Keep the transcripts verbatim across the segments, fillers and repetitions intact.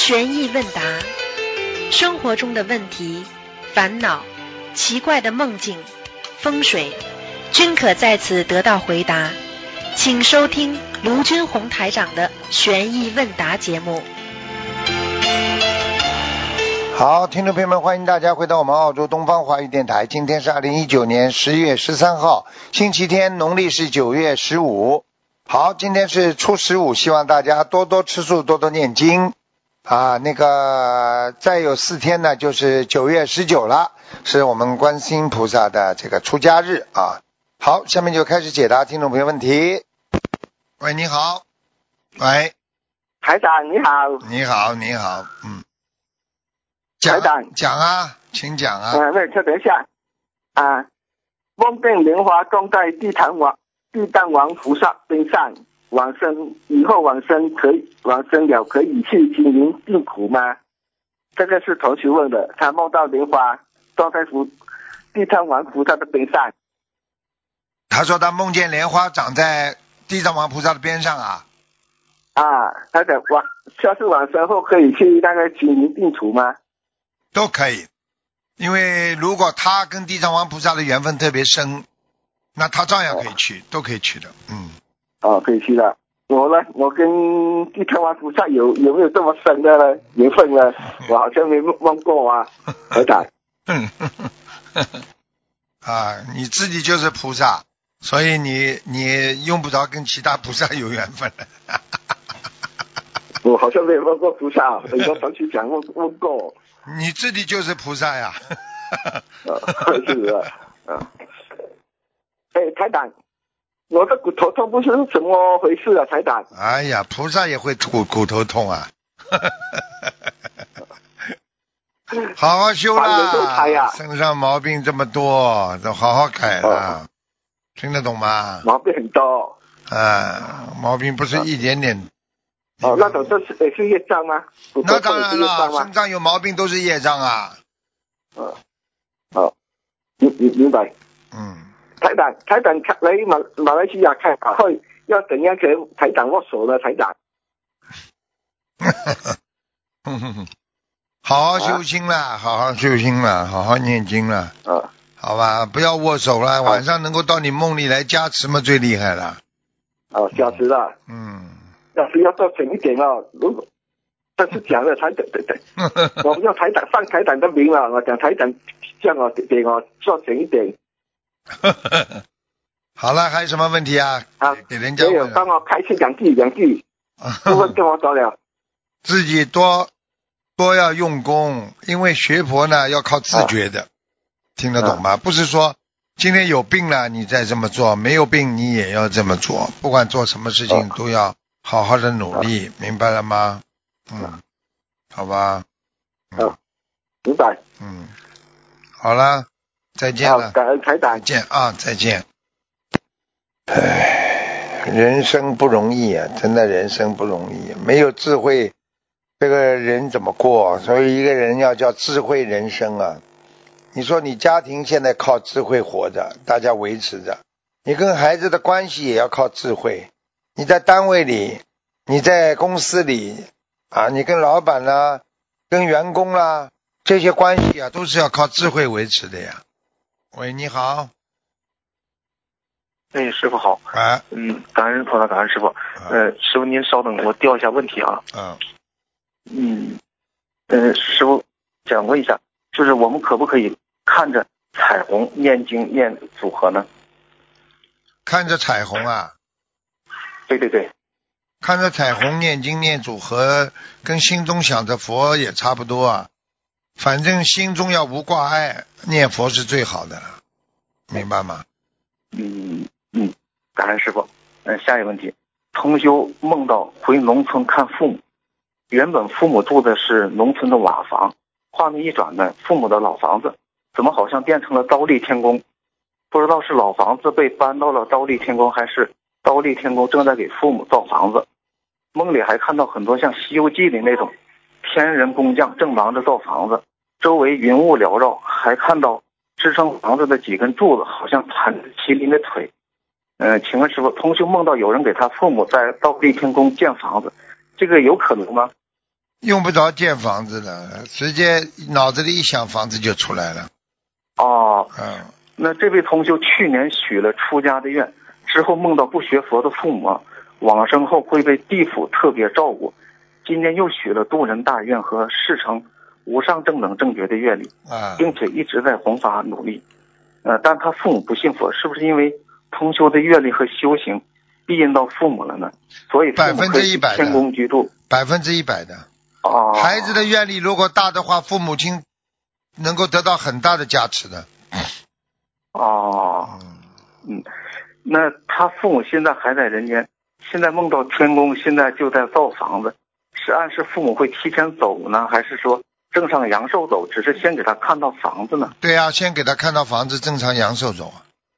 悬疑问答，生活中的问题、烦恼、奇怪的梦境、风水，均可在此得到回答。请收听卢军红台长的悬疑问答节目。 好，听众朋友们，欢迎大家回到我们澳洲东方华语电台。今天是二零一九年十月十三号，星期天，农历是九月十五。好，今天是初十五，希望大家多多吃素，多多念经啊。那个再有四天呢，就是九月十九了，是我们观世音菩萨的这个出家日啊。好，下面就开始解答听众朋友问题。喂，你好。喂， 台长你好。 你好，你好，嗯。讲台长讲啊，请讲啊。 呃，那就等一下啊。梦见莲花种在地坛王地藏王菩萨边上，往生以后往生可以往生了可以去经营净土吗？这个是同学问的，他梦到莲花种在菩地藏王菩萨的边上。 他说他梦见莲花长在地藏王菩萨的边上啊。 啊，他的往下次往生后可以去那个经营净土吗？ 都可以，因为如果他跟地藏王菩萨的缘分特别深，那他照样可以去，哦、都可以去的，嗯。 哦，可以去的。我呢，我跟地藏王菩萨有有没有这么深的呢缘分呢？我好像没梦过啊，台长。 啊，你自己就是菩萨，所以你你用不着跟其他菩萨有缘分了。 我好像没有梦过菩萨，很多同学讲梦梦过。 你自己就是菩萨呀。 是啊，啊。哎，台长，我的骨头痛不是怎么回事啊，台长？ 哎呀，菩萨也会骨骨头痛啊。好好修啦， 呀身上毛病这么多，都好好改了，哦、听得懂吗？ 毛病很多。 啊，毛病不是一点点。 哦，那种都是也是业障吗？ 那当然了，身上有毛病都是业障啊。 哦，好，明明明白。 嗯。 台长，台长来马马来西亚开法会，要怎样跟台长握手呢？台长。 好好修心了，啊、好好修心了，好好念经了。 啊。 好吧，不要握手了，晚上能够到你梦里来加持嘛，最厉害了。 哦，加持了。 嗯。 但是要做整一点哦，如果这是讲的台长，对对，我们用台长放台长的名了，我讲台长这样我给我做整一点。 好了，还有什么问题啊？ 啊， 给人家没有，帮我开示两句两句，不会跟我说了。 自己多多要用功，因为学佛呢要靠自觉的，啊、听得懂吗？啊、不是说今天有病了你再这么做，没有病你也要这么做，不管做什么事情都要好好的努力，啊、明白了吗？嗯，好吧。 嗯，啊、明白。 嗯，好了，再见了。 感恩台长。 再见啊，再见。唉，人生不容易啊，真的人生不容易，没有智慧，这个人怎么过？所以一个人要叫智慧人生啊。你说你家庭现在靠智慧活着，大家维持着，你跟孩子的关系也要靠智慧。你在单位里，你在公司里啊，你跟老板啦，跟员工啦，这些关系啊，都是要靠智慧维持的呀。喂，你好。 哎，师傅好。 啊。 嗯，感恩菩萨，感恩师傅。啊、呃，师傅您稍等，我调一下问题啊。 嗯。 嗯。呃，师傅想问一下，就是我们可不可以看着彩虹念经念组合呢？ 看着彩虹啊？ 对对对。 看着彩虹念经念组合，跟心中想着佛也差不多啊。反正心中要无挂碍，念佛是最好的了，明白吗？ 嗯嗯，感恩师傅。嗯、呃，下一个问题，同修梦到回农村看父母，原本父母住的是农村的瓦房，画面一转呢，父母的老房子怎么好像变成了刀立天宫？不知道是老房子被搬到了刀立天宫，还是刀立天宫正在给父母造房子。梦里还看到很多像《西游记》里那种天人工匠正忙着造房子，周围云雾缭绕，还看到支撑房子的几根柱子好像盘着麒麟的腿。呃，请问师傅，同修梦到有人给他父母在刀立天宫建房子，这个有可能吗？ 用不着建房子的，直接脑子里一想房子就出来了。 哦， 嗯， 那这位同修去年许了出家的愿，之后梦到不学佛的父母往生后会被地府特别照顾，今年又许了渡人大愿和事成无上正等正觉的愿力， 啊， 并且一直在弘法努力。呃，但他父母不信佛，是不是因为同修的阅历和修行庇荫到父母了呢？所以父母可以天宫居住， 百分之一百的。 哦， 孩子的愿力如果大的话，父母亲能够得到很大的加持的。 哦，嗯，那他父母现在还在人间，现在梦到天宫，现在就在造房子，是暗示父母会提前走呢，还是说正常阳寿走，只是先给他看到房子呢？ 对啊，先给他看到房子，正常阳寿走。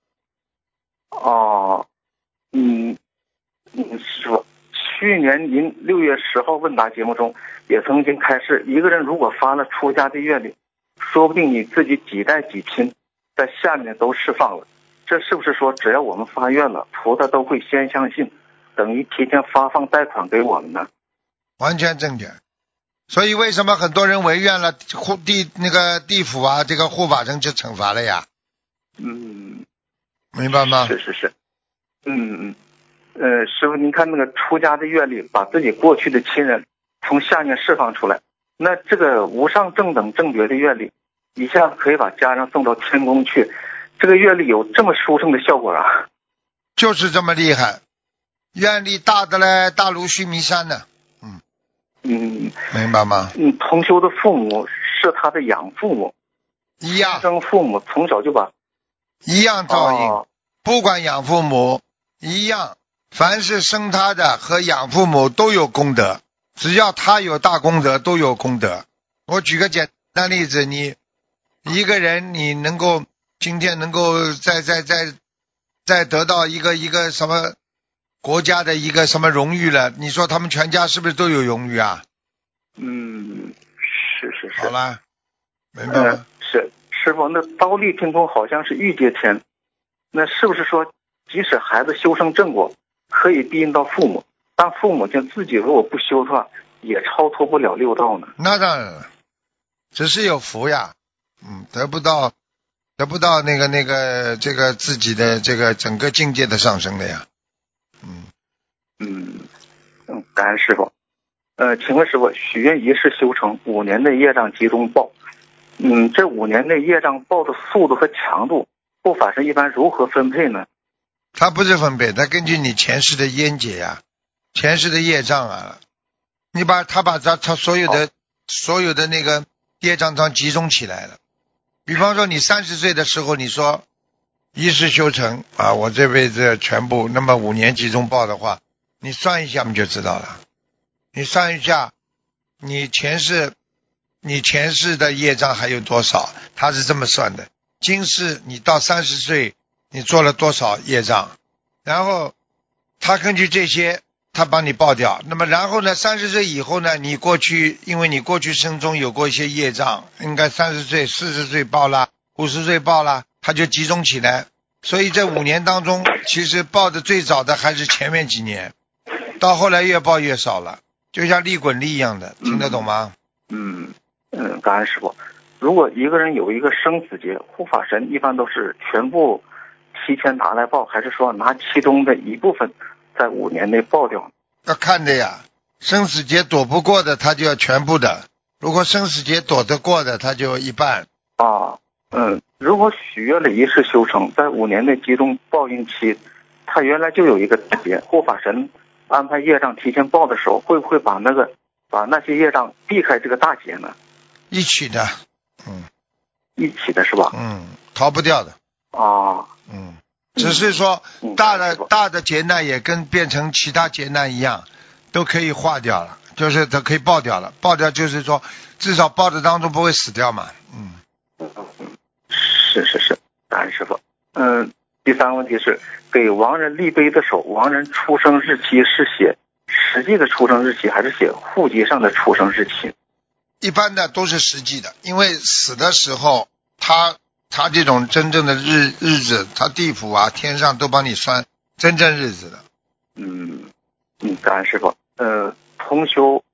哦，嗯，嗯，师傅，去年您六月十号问答节目中也曾经开示，一个人如果发了出家的愿力，说不定你自己几代几亲在下面都释放了。这是不是说只要我们发愿了，菩萨都会先相信，等于提前发放贷款给我们呢？ 完全正确。所以为什么很多人违愿了，护地那个地府啊，这个护法神就惩罚了呀？ 嗯， 明白吗？ 是是是，嗯嗯，呃，师傅，您看那个出家的愿力，把自己过去的亲人从下面释放出来，那这个无上正等正觉的愿力，一下可以把家人送到天宫去，这个愿力有这么殊胜的效果啊？ 就是这么厉害，愿力大的嘞，大如须弥山呢。嗯嗯， 明白吗？ 嗯，同修的父母是他的养父母， 一样， 生父母从小就把一样照应， 哦、 不管养父母一样，凡是生他的和养父母都有功德，只要他有大功德都有功德。我举个简单例子，你一个人你能够今天能够再再再再得到一个一个什么国家的一个什么荣誉了，你说他们全家是不是都有荣誉啊？ 嗯，是是是。 好了，明白吗？ 呃、是师傅，那刀立天宫好像是欲界天，那是不是说即使孩子修成正果，可以庇荫到父母，但父母亲自己如果不修的话，也超脱不了六道呢？ 那当然了，只是有福呀，嗯，得不到得不到那个那个这个自己的这个整个境界的上升的呀。嗯嗯嗯，感恩师傅。呃，请问师傅，许愿一世修成，五年内业障集中报，嗯，这五年内业障报的速度和强度，护法神一般如何分配呢？ 他不是分配，他根据你前世的冤结呀，前世的业障啊，你把他把他他所有的所有的那个业障章集中起来了。比方说你三十岁的时候，你说一世修成啊，我这辈子全部，那么五年集中报的话，你算一下我们就知道了。你算一下，你前世你前世的业障还有多少？他是这么算的。今世你到三十岁，你做了多少业障？然后他根据这些，他帮你报掉。那么然后呢，三十岁以后呢，你过去因为你过去生中有过一些业障，应该三十岁、四十岁报了，五十岁报了，他就集中起来。所以这五年当中，其实报的最早的还是前面几年，到后来越报越少了。就像利滚利一样的，听得懂吗？ 嗯嗯，感恩师傅。如果一个人有一个生死劫，护法神一般都是全部提前拿来报，还是说拿其中的一部分在五年内报掉？ 要看的呀，生死劫躲不过的，他就要全部的；如果生死劫躲得过的，他就一半。 啊，嗯，如果许愿了一世修成，在五年内集中报应期，他原来就有一个大劫，护法神安排业障提前报的时候，会不会把那个把那些业障避开这个大劫呢？ 一起的，嗯， 一起的是吧？ 嗯，逃不掉的。 啊， 嗯，只是说嗯大的、 嗯大的劫难也跟变成其他劫难一样，都可以化掉了，就是它可以爆掉了。爆掉就是说，至少爆的当中不会死掉嘛。嗯， 是是是，感恩师傅。嗯，第三个问题是，给亡人立碑的时候，亡人出生日期是写实际的出生日期，还是写户籍上的出生日期？ 一般的都是实际的，因为死的时候，他他这种真正的日日子，他地府啊、天上都帮你算真正日子的。 嗯嗯，感恩师傅。呃，同修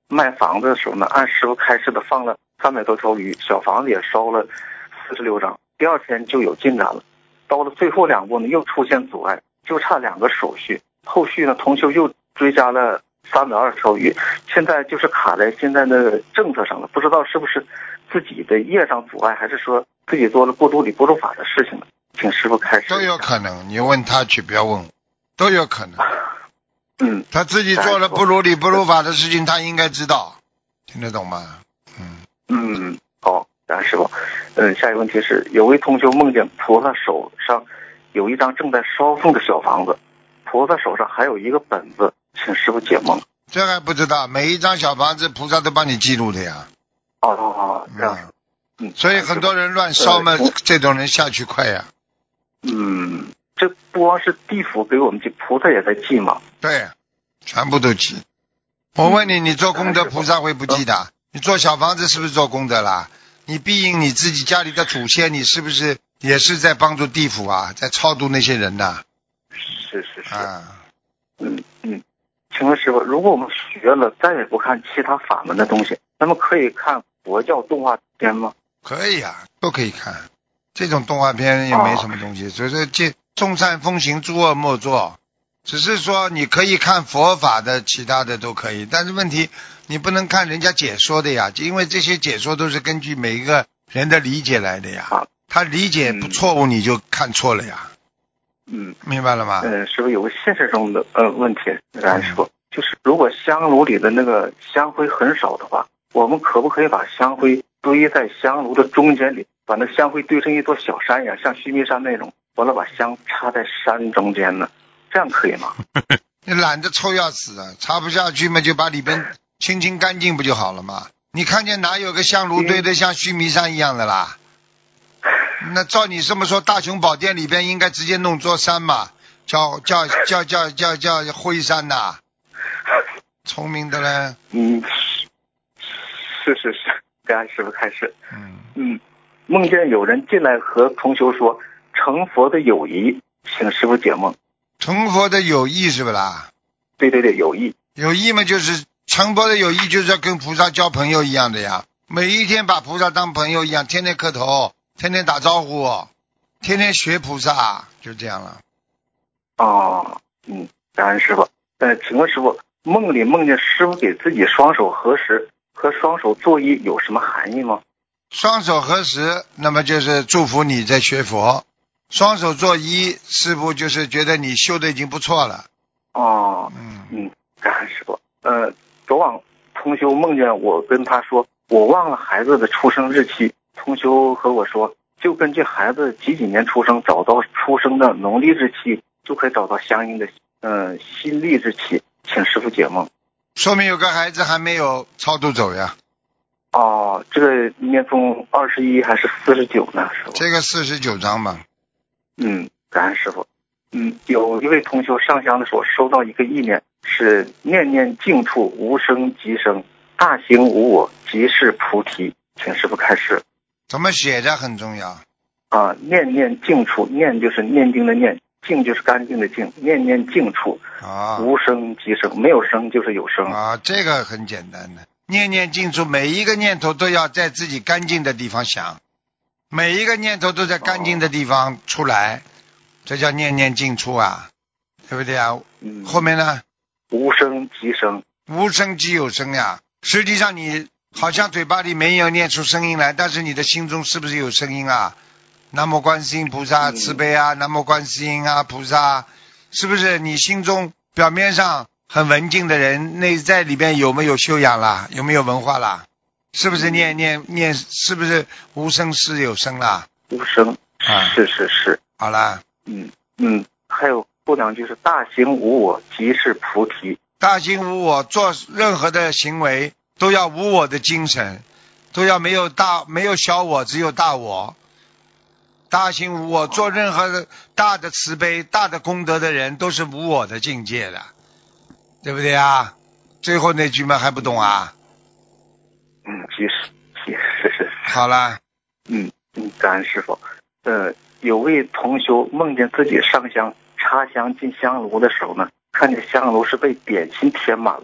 卖房子的时候呢，按师傅开示的放了三百多条鱼，小房子也烧了四十六张，第二天就有进展了。到了最后两步呢，又出现阻碍，就差两个手续。后续呢，同修又追加了三百二十条鱼，现在就是卡在现在的政策上了，不知道是不是自己的业障阻碍，还是说自己做了不如理不如法的事情了。请师傅开始。 都有可能，你问他去，不要问我，都有可能。 嗯， 他自己做了不如理不如法的事情，他应该知道，听得懂吗？嗯嗯，好，感恩师傅。嗯，下一个问题是，有位同修梦见菩萨手上有一张正在烧送的小房子，菩萨手上还有一个本子，请师傅解梦。 这还不知道，每一张小房子菩萨都帮你记录的呀。 哦哦哦，这样。嗯， 所以很多人乱烧嘛，呃、这种人下去快呀。 嗯，这不光是地府给我们记，菩萨也在记嘛。 对，全部都记。我问你，你做功德，菩萨会不记的？嗯、你做小房子是不是做功德啦？你庇应你自己家里的祖先，你是不是也是在帮助地府啊，在超度那些人呐？ 是是是。 啊， 嗯嗯，请问师傅，如果我们学了再也不看其他法门的东西，那么可以看佛教动画片吗？ 可以啊，都可以看。这种动画片也没什么东西，所以说这众善奉行，诸恶莫作。只是说你可以看佛法的，其他的都可以，但是问题你不能看人家解说的呀，因为这些解说都是根据每一个人的理解来的呀。他理解不错误，你就看错了呀。 嗯， 明白了吗？ 嗯，师傅有个现实中的呃问题，然师傅、嗯、就是如果香炉里的那个香灰很少的话，我们可不可以把香灰堆在香炉的中间里，把那香灰堆成一座小山一样，像须弥山那种，完了把香插在山中间呢？这样可以吗？ 你懒得抽要死啊，插不下去嘛，就把里边清清干净不就好了吗？你看见哪有个香炉堆的像须弥山一样的啦？那照你这么说，大雄宝殿里边应该直接弄座山嘛，叫叫叫叫叫叫灰山呐，聪明的嘞。 嗯，是是是，感恩师傅开始。 嗯嗯，梦见有人进来和同修说成佛的友谊，请师傅解梦。 成佛的友谊是不啦？ 对对对，友谊。 友谊嘛，就是成佛的友谊，就是要跟菩萨交朋友一样的呀。每一天把菩萨当朋友一样，天天磕头，天天打招呼，天天学菩萨，就这样了。 哦，嗯，感恩师傅。呃，请问师傅，梦里梦见师傅给自己双手合十和双手作揖有什么含义吗？ 双手合十，那么就是祝福你在学佛；双手作揖，师傅就是觉得你修的已经不错了。 哦， 嗯嗯，感恩师傅。呃，昨晚同修梦见我跟他说，我忘了孩子的出生日期。同修和我说，就根据孩子几几年出生，找到出生的农历日期，就可以找到相应的呃新历日期，请师傅解梦。 说明有个孩子还没有超度走呀。 哦，这个念诵二十一还是四十九呢？师傅， 这个四十九章吧。 嗯，感恩师傅。嗯，有一位同修上香的时候收到一个意念，是念念静处无声即生，大行无我即是菩提，请师傅开示。 怎么写的很重要啊，念念静处，念就是念经的念，静就是干净的静，念念静处啊， 无声即生，没有声就是有声啊，这个很简单的，念念静处，每一个念头都要在自己干净的地方想，每一个念头都在干净的地方出来，哦、这叫念念静处啊，对不对啊？ 嗯， 后面呢？ 无声即生， 无声即有声呀。实际上你好像嘴巴里没有念出声音来，但是你的心中是不是有声音啊？南无观世音菩萨慈悲啊，南无观世音啊菩萨，是不是你心中表面上很文静的人，内在里边有没有修养啦？有没有文化啦？是不是念念念？是不是无声是有声啦？ 无声啊， 是是是。 好啦， 嗯嗯，还有后两句是大行无我即是菩提。 大行无我，做任何的行为都要无我的精神，都要没有大没有小我，只有大我。大行无我，做任何的大的慈悲、大的功德的人，都是无我的境界的，对不对啊？最后那句嘛还不懂啊？ 嗯，其实是是是。 好了。 嗯嗯，感恩师傅。呃，有位同修梦见自己上香插香进香炉的时候呢，看见香炉是被点心填满了，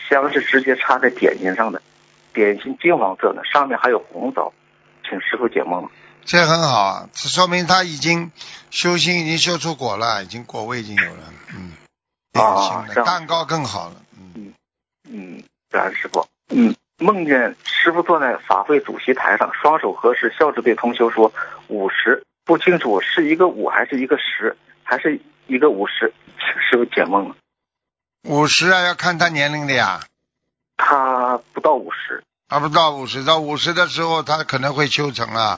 香是直接插在点心上的，点心金黄色的，上面还有红枣，请师傅解梦。 这很好啊，这说明他已经修心已经修出果了，已经果位已经有了。嗯，点心的蛋糕更好了。 嗯嗯，感恩师傅。嗯，梦见师傅坐在法会主席台上，双手合十，笑着对同修说五十，不清楚是一个五还是一个十，还是一个五十，请师傅解梦。 五十啊，要看他年龄的呀。 他不到五十。 他不到五十，到五十的时候他可能会修成了。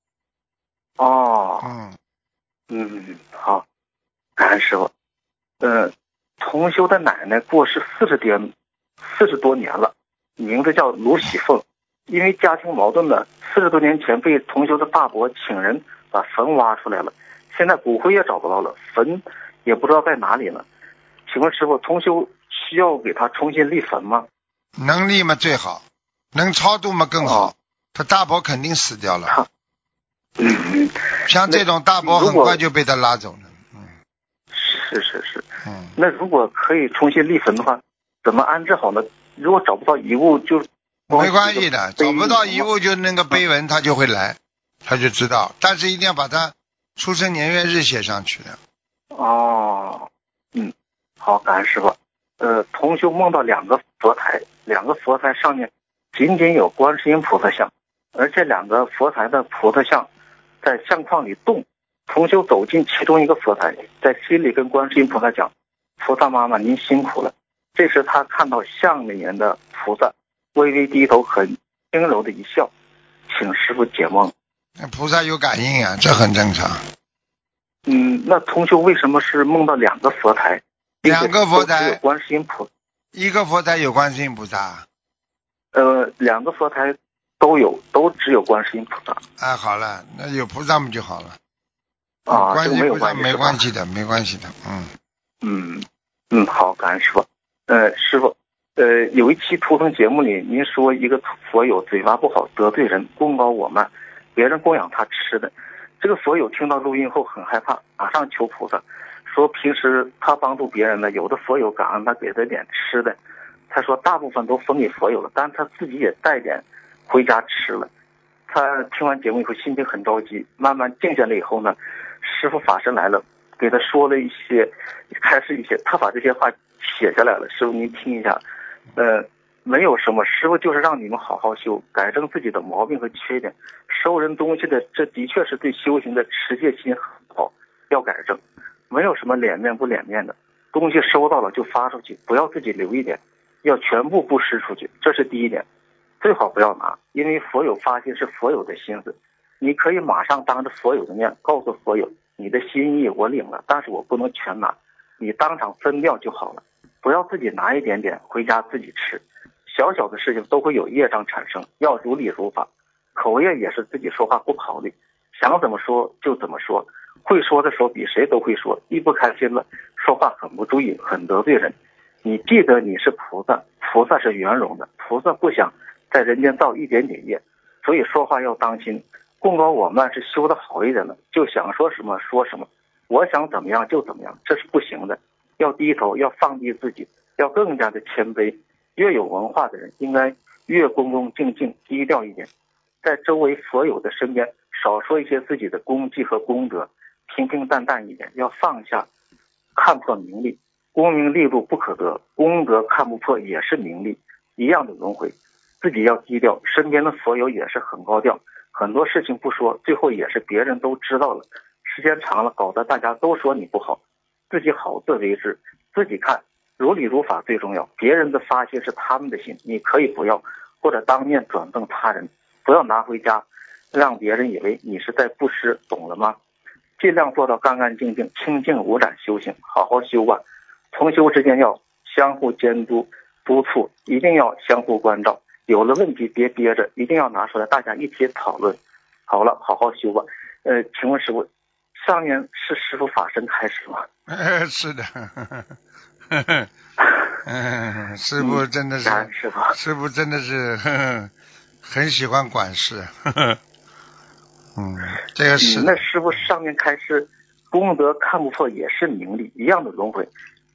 哦。 嗯嗯，好，感恩师傅。呃，同修的奶奶过世四十多四十多年了，名字叫卢喜凤。因为家庭矛盾呢，四十多年前被同修的大伯请人把坟挖出来了，现在骨灰也找不到了，坟也不知道在哪里了。请问师傅，同修需要给他重新立坟吗？ 能立嘛最好，能超度嘛更好。哦、他大伯肯定死掉了。 嗯， 像这种大伯很快就被他拉走了。嗯， 是是是。 嗯， 那如果可以重新立坟的话，怎么安置好呢？如果找不到遗物，就没关系的，找不到遗物就那个碑文他就会来，他就知道，但是一定要把他出生年月日写上去的。 哦，嗯，好，感恩师傅。呃，同修梦到两个佛台，两个佛台上面仅仅有观世音菩萨像，而且两个佛台的菩萨像在相框里动。同修走进其中一个佛台，在心里跟观世音菩萨讲：菩萨妈妈您辛苦了。这时他看到像里面的菩萨微微低头，很轻柔的一笑，请师父解梦。 菩萨有感应啊，这很正常。 嗯，那同修为什么是梦到两个佛台？ 两个佛台有观世音菩萨， 一个佛台有观世音菩萨。 呃，两个佛台都有，都只有观世音菩萨。 哎，好了，那有菩萨们就好了。 啊， 观世音菩萨没关系的，没关系的，嗯嗯嗯，好，感恩师傅。呃，师傅，呃，有一期图腾节目里，您说一个佛友嘴巴不好，得罪人，功高我慢，别人供养他吃的。这个佛友听到录音后很害怕，马上求菩萨，说平时他帮助别人的，有的佛友感恩他给他点吃的，他说大部分都分给佛友了，但他自己也带点回家吃了。他听完节目以后心情很着急，慢慢静下来以后呢，师父法身来了，给他说了一些，开示一些，他把这些话写下来了。师父您听一下，呃，没有什么，师父就是让你们好好修，改正自己的毛病和缺点。收人东西的，这的确是对修行的持戒心很好，要改正。没有什么脸面不脸面的，东西收到了就发出去，不要自己留一点，要全部布施出去，这是第一点。最好不要拿，因为佛友发心是佛友的心思，你可以马上当着佛友的面告诉佛友，你的心意我领了，但是我不能全拿，你当场分掉就好了，不要自己拿一点点回家自己吃。小小的事情都会有业障产生，要如理如法。口业也是自己说话不考虑，想怎么说就怎么说，会说的时候比谁都会说，一不开心了说话很不注意，很得罪人。你记得你是菩萨，菩萨是圆融的，菩萨不想在人间造一点点业，所以说话要当心。功高我慢是修得好一点的，就想说什么说什么，我想怎么样就怎么样，这是不行的。要低头，要放低自己，要更加的谦卑。越有文化的人应该越恭恭敬敬，低调一点，在周围佛友的身边少说一些自己的功绩和功德，平平淡淡一点，要放下看破名利。功名利禄不可得，功德看不破也是名利，一样的轮回。自己要低调，身边的佛友也是很高调，很多事情不说，最后也是别人都知道了，时间长了搞得大家都说你不好。自己好自为之，自己看如理如法最重要。别人的发泄是他们的心，你可以不要，或者当面转赠他人，不要拿回家让别人以为你是在布施，懂了吗？尽量做到干干净净、清净无染修行，好好修吧。同修之间要相互监督督促，一定要相互关照，有了问题别憋着，一定要拿出来大家一起讨论。好了，好好修吧。呃，请问师父，上面是师父法身开始吗？ 呃，是的。呵呵嗯，师父真的是， 嗯、师父师父真的是呵呵很喜欢管事。呵呵嗯，这个是、 嗯、那师父上面开始功德看不破也是名利，一样的轮回。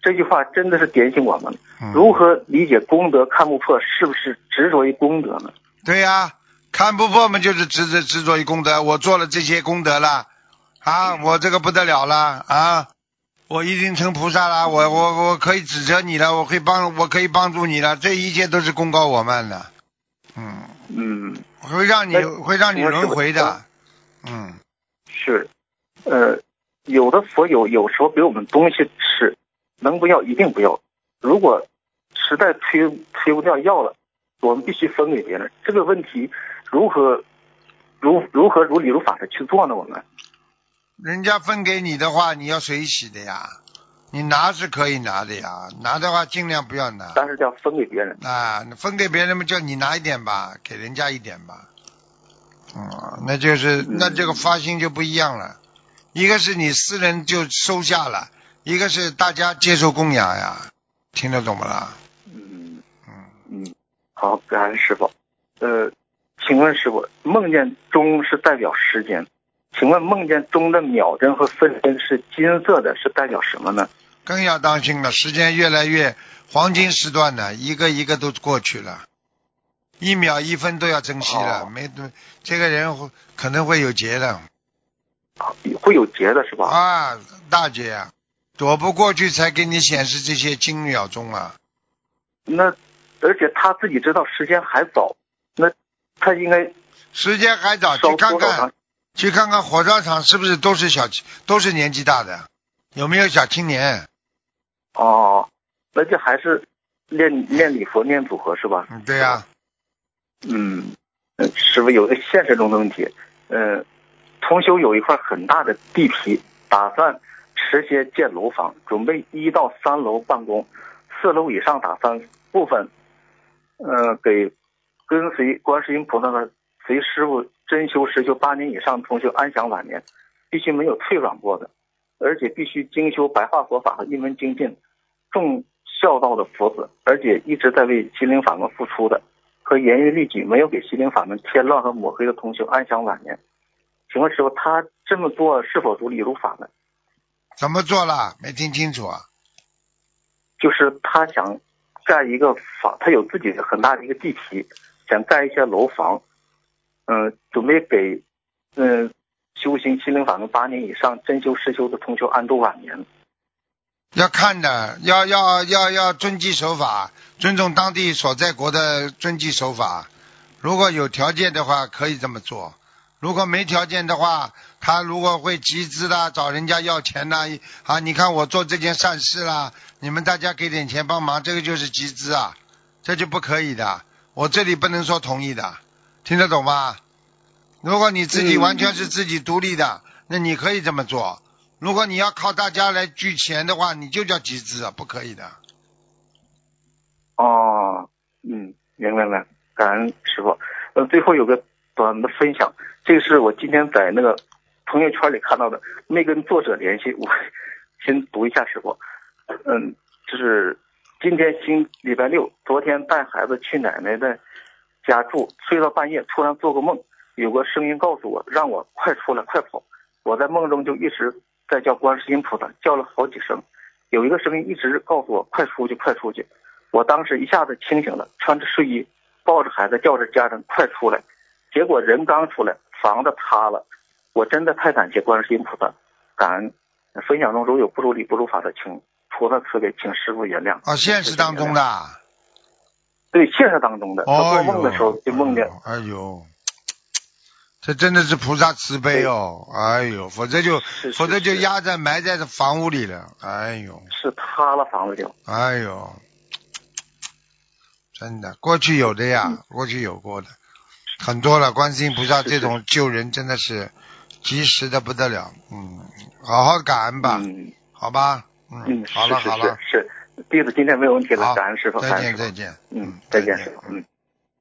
这句话真的是点醒我们， 嗯、 如何理解功德看不破，是不是执着于功德呢？ 对呀、啊，看不破嘛，就是执着执着于功德。我做了这些功德了，啊，我这个不得了了啊！我已经成菩萨了，我我我可以指责你了，我可以帮，我可以帮助你了，这一切都是功高我慢的，嗯嗯， 会让你会让你轮回的，嗯， 是，呃，有的佛友有时候给我们东西吃，能不要一定不要，如果实在推推不掉要了，我们必须分给别人。这个问题如何如如何如理如法的去做呢？我们？ 人家分给你的话，你要随喜的呀。你拿是可以拿的呀，拿的话尽量不要拿。 但是要分给别人啊，分给别人嘛，叫你拿一点吧，给人家一点吧。嗯，那就是那这个发心就不一样了。一个是你私人就收下了，一个是大家接受供养呀。听得懂不啦？ 嗯嗯嗯，好，感恩师傅。呃，请问师傅，梦见钟是代表时间？请问梦见钟的秒针和分针是金色的，是代表什么呢？ 更要当心了，时间越来越黄金时段了，一个一个都过去了，一秒一分都要珍惜了。哦、没这个人会可能会有劫的， 会有劫的是吧？ 啊，大劫啊，躲不过去才给你显示这些金秒钟啊。 那而且他自己知道时间还早，那他应该时间还早，去看看。去看看火葬场是不是都是小都是年纪大的，有没有小青年？ 哦，那就还是练练礼佛念组合是吧？ 嗯，对呀、啊。 嗯，师傅有个现实中的问题，呃，同修有一块很大的地皮，打算迟些建楼房，准备一到三楼办公，四楼以上打算部分，呃，给跟随观世音菩萨的随师傅真修实修八年以上同修安享晚年，必须没有退转过的，而且必须精修白话佛法和一门精进，重孝道的佛子，而且一直在为心灵法门付出的，和严于律己，没有给心灵法门添乱和抹黑的同修安享晚年。请问师傅，他这么做是否如理如法呢？ 怎么做了？没听清楚啊。 就是他想盖一个房，他有自己的很大的一个地皮，想盖一些楼房。嗯、呃，准备给嗯、呃、修行心灵法门八年以上真修实修的同修安度晚年。 要看的，要要要要遵纪守法，尊重当地所在国的遵纪守法。如果有条件的话，可以这么做；如果没条件的话，他如果会集资啦，找人家要钱啦，啊，你看我做这件善事啦，你们大家给点钱帮忙，这个就是集资啊，这就不可以的。我这里不能说同意的。听得懂吗？如果你自己完全是自己独立的，嗯、那你可以这么做。如果你要靠大家来聚钱的话，你就叫集资啊，不可以的。 哦，嗯，明白了，感恩师傅。呃，最后有个短的分享，这个是我今天在那个朋友圈里看到的，没跟作者联系，我先读一下师傅。嗯，就是今天星礼拜六，昨天带孩子去奶奶的家住，睡到半夜，突然做个梦，有个声音告诉我，让我快出来，快跑。我在梦中就一直在叫观世音菩萨，叫了好几声，有一个声音一直告诉我快出去，快出去。我当时一下子清醒了，穿着睡衣，抱着孩子，叫着家人快出来。结果人刚出来，房子塌了。我真的太感谢观世音菩萨，感恩。分享中如有不如理不如法的，请菩萨慈悲，请师父原谅。 哦，现实当中的。 对，现实当中的。他做梦的时候就梦见。 哎呦。哎呦这真的是菩萨慈悲哦，哎呦，否则就否则就压在埋在房屋里了，哎呦， 是塌了房子里， 哎呦，真的，过去有的呀，嗯、过去有过的，很多了。观世音菩萨这种救人真的是及时的不得了，嗯，好好感恩吧， 嗯， 好吧，嗯， 嗯好了好了， 是弟子今天没有问题了，感恩师傅， 再见再见， 嗯，再见师傅，嗯。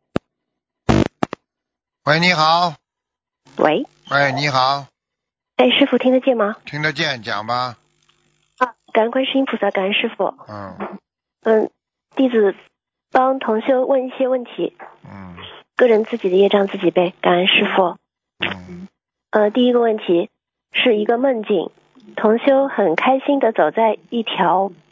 喂，你好。 喂， 喂，你好。 哎，师傅听得见吗？ 听得见，讲吧。 啊，感恩观世音菩萨，感恩师傅。 嗯。 嗯，弟子帮同修问一些问题。 嗯。 个人自己的业障自己背，感恩师傅。 嗯。 呃，第一个问题是一个梦境，同修很开心的走在一条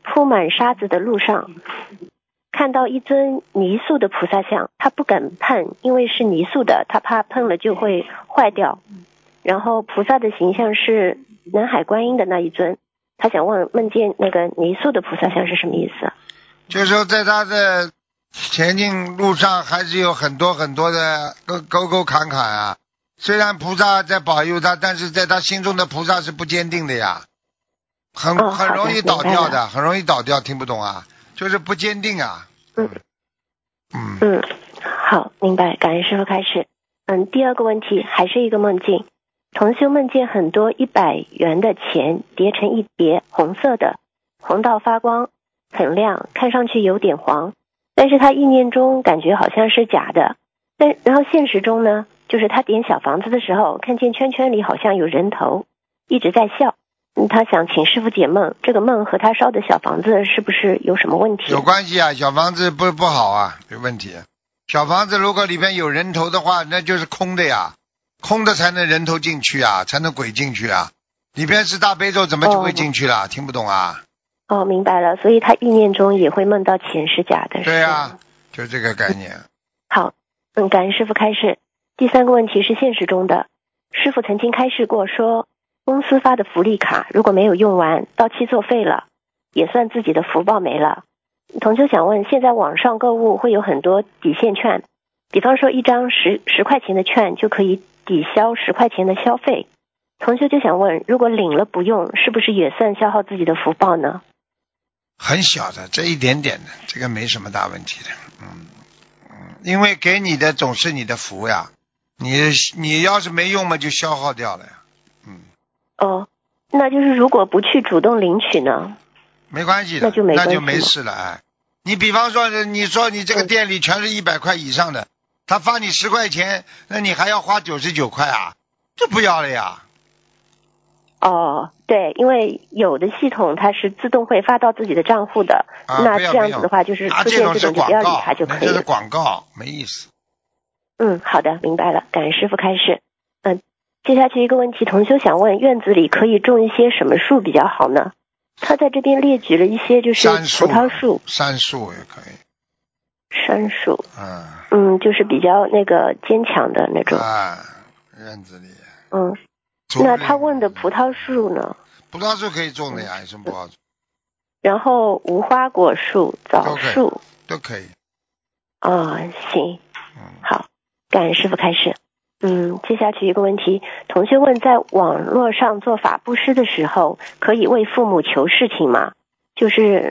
铺满沙子的路上，看到一尊泥塑的菩萨像，他不敢碰，因为是泥塑的，他怕碰了就会坏掉。然后菩萨的形象是南海观音的那一尊，他想问梦见那个泥塑的菩萨像是什么意思？ 就是说在他的前进路上还是有很多很多的沟沟沟坎坎啊。虽然菩萨在保佑他，但是在他心中的菩萨是不坚定的呀，很、 哦、 很容易倒掉的， 的，很容易倒掉，听不懂啊？就是不坚定啊。 嗯嗯嗯，好，明白，感恩师父开始。嗯，第二个问题还是一个梦境，同修梦见很多一百元的钱叠成一叠，红色的，红到发光，很亮，看上去有点黄，但是他意念中感觉好像是假的。但然后现实中呢，就是他点小房子的时候，看见圈圈里好像有人头，一直在笑。嗯，他想请师父解梦，这个梦和他烧的小房子是不是有什么问题？ 有关系啊，小房子不不好啊，有问题。小房子如果里边有人头的话，那就是空的呀，空的才能人头进去啊，才能鬼进去啊。里边是大悲咒，怎么就会进去了？哦、听不懂啊？ 哦，明白了，所以他意念中也会梦到钱是假的。 对呀、啊，就这个概念。 好，嗯，感恩师父开示。第三个问题是现实中的，师父曾经开示过说，公司发的福利卡如果没有用完，到期作废了，也算自己的福报没了。同修想问，现在网上购物会有很多抵现券，比方说一张十十块钱的券就可以抵消十块钱的消费。同修就想问，如果领了不用，是不是也算消耗自己的福报呢？ 很小的，这一点点的，这个没什么大问题的。嗯嗯，因为给你的总是你的福呀，你你要是没用嘛，就消耗掉了呀。嗯。 哦，那就是如果不去主动领取呢？ 没关系的， 那就没关系， 那就没事了。哎，你比方说，你说你这个店里全是一百块以上的，嗯、他发你十块钱，那你还要花九十九块啊？这不要了呀。 哦，对，因为有的系统它是自动会发到自己的账户的， 啊、 那这样子的话就是出现这种就不要理它就可以了。 这是广告，没意思。 嗯，好的，明白了，感恩师父开示。嗯，接下去一个问题，同修想问，院子里可以种一些什么树比较好呢？他在这边列举了一些，就是葡萄树、 杉树也可以。 杉树， 嗯嗯，就是比较那个坚强的那种。 啊，院子里。 嗯，那他问的葡萄树呢？ 葡萄树可以种的呀，有什么不好种？ 然后无花果树、枣树都可以。 啊、哦，行，好，感恩师父开示。嗯，接下去一个问题，同学问，在网络上做法布施的时候，可以为父母求事情吗？就是，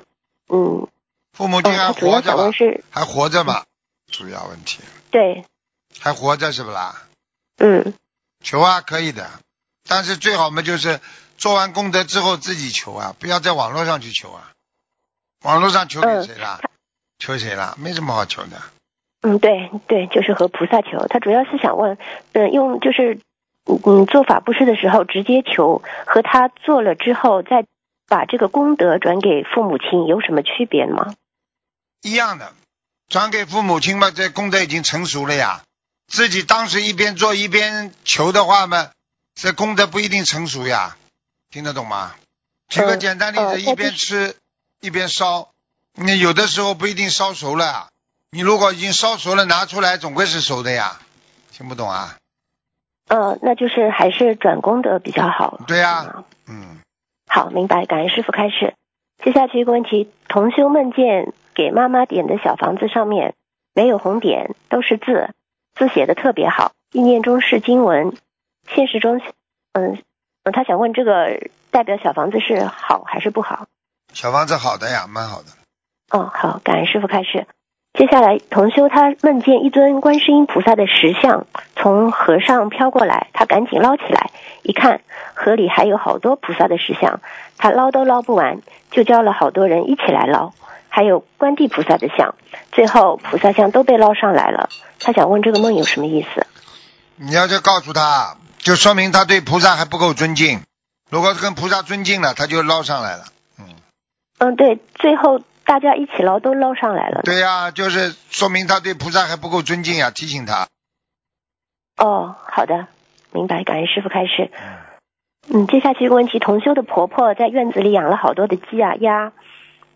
嗯， 父母亲还活着吧？ 哦、是还活着吗？主要问题。 对。 还活着是不啦？ 嗯。 求啊，可以的，但是最好嘛就是做完功德之后自己求啊，不要在网络上去求啊。网络上求给谁啦？嗯、求谁啦？没什么好求的。 嗯，对对，就是和菩萨求。他主要是想问，嗯、呃，用就是嗯做法布施的时候直接求，和他做了之后再把这个功德转给父母亲有什么区别吗？ 一样的，转给父母亲嘛，这功德已经成熟了呀。自己当时一边做一边求的话嘛，这功德不一定成熟呀。听得懂吗？举个简单例子，呃、一边吃一边烧，那有的时候不一定烧熟了。你如果已经烧熟了拿出来总归是熟的呀，听不懂啊？ 呃，那就是还是转功德比较好。 对呀、啊，嗯。 好，明白，感恩师父开示。接下去一个问题，同修梦见给妈妈点的小房子上面没有红点，都是字，字写的特别好，意念中是经文，现实中，嗯，他想问这个代表小房子是好还是不好？ 小房子好的呀，蛮好的。 哦，好，感恩师父开示。接下来同修他梦见一尊观世音菩萨的石像从河上飘过来，他赶紧捞起来，一看河里还有好多菩萨的石像，他捞都捞不完，就叫了好多人一起来捞，还有观地菩萨的像，最后菩萨像都被捞上来了。他想问这个梦有什么意思？ 你要就告诉他，就说明他对菩萨还不够尊敬，如果跟菩萨尊敬了，他就捞上来了。嗯嗯，对，最后大家一起捞都捞上来了。 对呀、啊，就是说明他对菩萨还不够尊敬呀，提醒他。 哦，好的，明白，感恩师父开示。嗯，接下去一个问题，同修的婆婆在院子里养了好多的鸡啊鸭，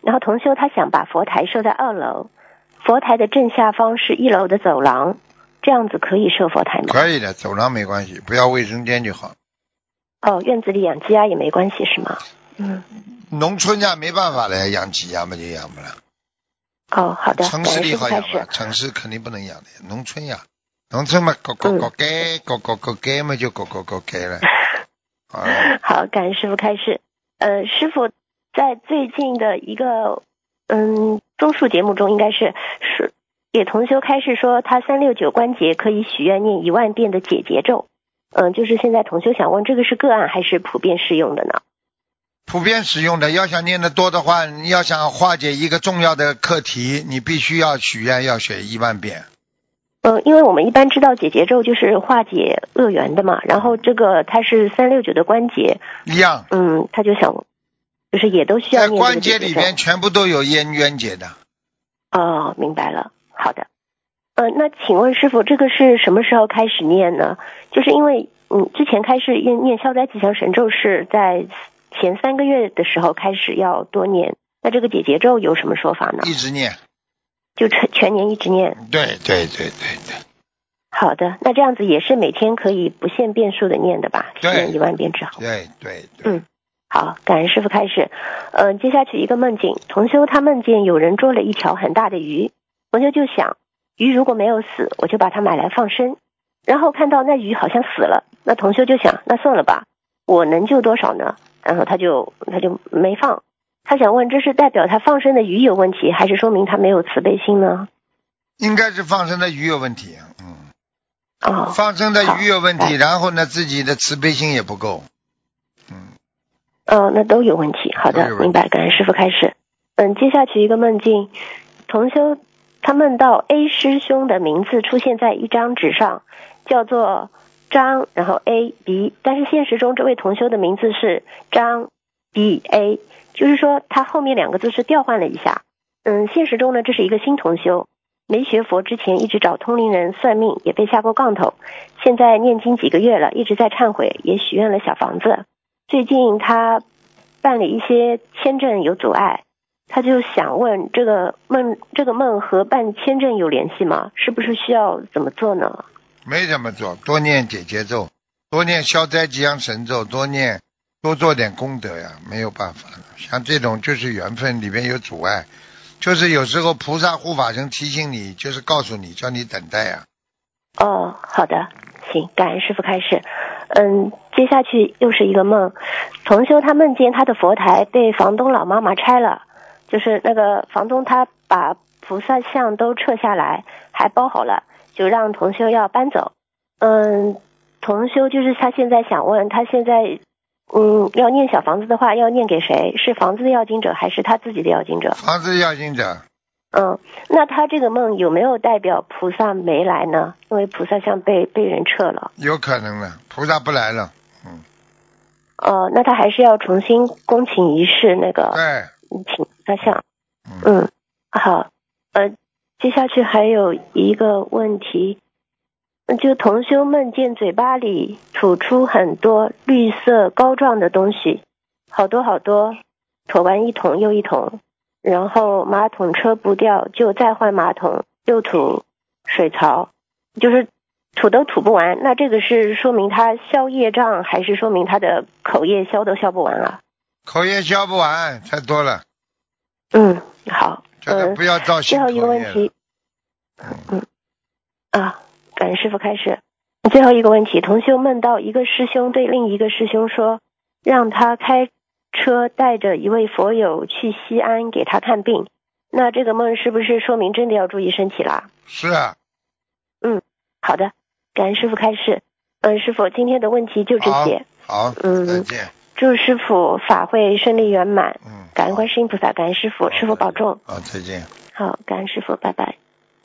然后同修他想把佛台设在二楼，佛台的正下方是一楼的走廊，这样子可以设佛台吗？ 可以的，走廊没关系，不要卫生间就好。 哦，院子里养鸡鸭也没关系是吗？嗯。 农村呀没办法了，养鸡鸭嘛就养不了。 哦，好的。 城市里好养吧， 城市肯定不能养的，农村呀，农村嘛，搞搞搞该，搞搞搞该嘛就搞搞搞该了。 好，感恩师父开示。呃，师父在最近的一个嗯综述节目中，应该是是给同修开示说，他三六九关节可以许愿念一万遍的解结咒。嗯、呃，就是现在同修想问，这个是个案还是普遍适用的呢？ 普遍使用的，要想念得多的话，你要想化解一个重要的课题，你必须要许愿，要写一万遍。 嗯，因为我们一般知道解结咒就是化解恶缘的嘛，然后这个它是三六九的关节一样。 嗯，他就想，就是也都需要念这个解结咒。 在关节里边全部都有冤冤结的。 哦，明白了，好的。呃，那请问师父，这个是什么时候开始念呢？就是因为嗯，之前开始念念消灾吉祥神咒是在前三个月的时候开始要多念，那这个解结咒有什么说法呢？ 一直念， 就全全年一直念。 对对对对对。 好的，那这样子也是每天可以不限变数的念的吧？念一万遍之后。 对对对。 嗯，好，感恩师父开始。呃，接下去一个梦境，同修他梦见有人捉了一条很大的鱼，同修就想，鱼如果没有死，我就把它买来放生。然后看到那鱼好像死了，那同修就想，那算了吧，我能救多少呢？然后他就他就没放。他想问，这是代表他放生的鱼有问题，还是说明他没有慈悲心呢？ 应该是放生的鱼有问题。嗯。 哦。 放生的鱼有问题，然后呢，自己的慈悲心也不够。嗯。 哦，那都有问题。好的，明白。感恩师父开始。嗯，接下去一个梦境，同修他梦到 A 师兄的名字出现在一张纸上，叫做张，然后 A B， 但是现实中这位同修的名字是张 B A， 就是说他后面两个字是调换了一下。嗯，现实中呢，这是一个新同修，没学佛之前一直找通灵人算命，也被下过杠头，现在念经几个月了，一直在忏悔，也许愿了小房子。最近他办理一些签证有阻碍，他就想问，这个梦这个梦和办签证有联系吗？是不是需要怎么做呢？ 没怎么做，多念解结咒，多念消灾吉祥神咒，多念多做点功德呀，没有办法。像这种就是缘分里面有阻碍，就是有时候菩萨护法神提醒你，就是告诉你，叫你等待呀。 哦，好的，行，感恩师父开示。嗯，接下去又是一个梦，同修他梦见他的佛台被房东老妈妈拆了，就是那个房东他把菩萨像都撤下来，还包好了，就让同修要搬走。嗯，同修就是他现在想问，他现在嗯要念小房子的话，要念给谁？是房子的要经者还是他自己的要经者？ 房子的要经者。 嗯，那他这个梦有没有代表菩萨没来呢？因为菩萨像被被人撤了。 有可能的，菩萨不来了。嗯。 哦，那他还是要重新恭请一世那个。 对。 请菩萨像。嗯，好。呃，接下去还有一个问题，就同修梦见嘴巴里吐出很多绿色膏状的东西，好多好多，吐完一桶又一桶。然后马桶车不掉，就再换马桶，又吐水槽，就是吐都吐不完。那这个是说明他消业障，还是说明他的口业消都消不完啊？ 口业消不完，太多了。 嗯，好。 嗯，不要造新口业了。最后一个问题。 嗯。啊，感恩师父开始。最后一个问题，同修梦到一个师兄对另一个师兄说，让他开车带着一位佛友去西安给他看病，那这个梦是不是说明真的要注意身体啦？ 是啊。 嗯，好的，感恩师父开示。嗯，师父今天的问题就这些。 好， 嗯， 再见。 祝师父法会顺利圆满。嗯，感恩观世音菩萨，感恩师父，师父保重。 好，再见。 好，感恩师父，拜拜。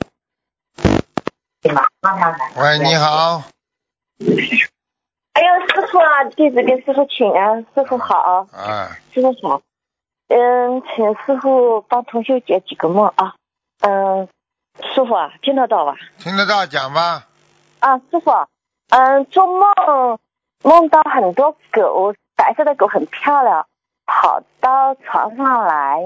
喂，你好。 哎呦，师傅啊，弟子给师傅请安，师傅好。 啊。 师傅好。嗯，请师傅帮同修解几个梦啊。嗯，师傅啊，听得到吧？ 听得到，讲吧。 啊，师傅，嗯，做梦梦到很多狗，白色的狗很漂亮，跑到床上来，